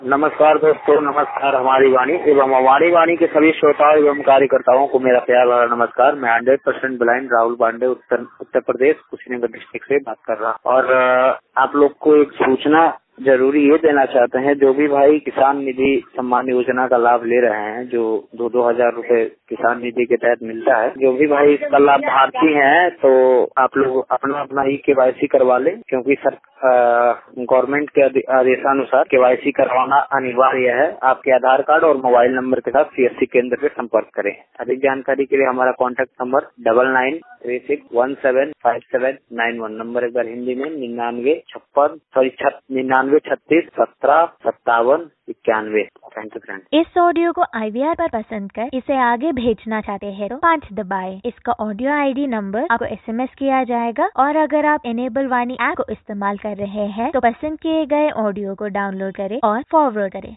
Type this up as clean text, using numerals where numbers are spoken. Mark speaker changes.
Speaker 1: नमस्कार दोस्तों, नमस्कार। हमारी वाणी एवं हमारी वाणी के सभी श्रोताओं एवं कार्यकर्ताओं को मेरा प्यार भरा नमस्कार। मैं 100% ब्लाइंड राहुल पांडे उत्तर प्रदेश कुशीनगर डिस्ट्रिक्ट से बात कर रहा हूँ। और आप लोग को एक सूचना जरूरी ये देना चाहते हैं, जो भी भाई किसान निधि सम्मान योजना का लाभ ले रहे हैं, जो 2-2 हजार रूपए किसान निधि के तहत मिलता है, जो भी भाई इसका लाभार्थी हैं, तो आप लोग अपना ही KYC करवा लें, क्योंकि सर गवर्नमेंट के आदेशानुसार KYC करवाना अनिवार्य है। आपके आधार कार्ड और मोबाइल नंबर के साथ CSC केंद्र पे संपर्क करें। अधिक जानकारी के लिए हमारा कॉन्टैक्ट नंबर 9936175791 नंबर एक बार हिंदी में 9936175791। Thank you friend.
Speaker 2: इस ऑडियो को IVR पर पसंद कर इसे आगे भेजना चाहते हैं तो 5 दबाएं। इसका ऑडियो ID नंबर आपको SMS किया जाएगा। और अगर आप इनेबल वाणी ऐप को इस्तेमाल कर रहे हैं तो पसंद किए गए ऑडियो को डाउनलोड करें और फॉरवर्ड करें।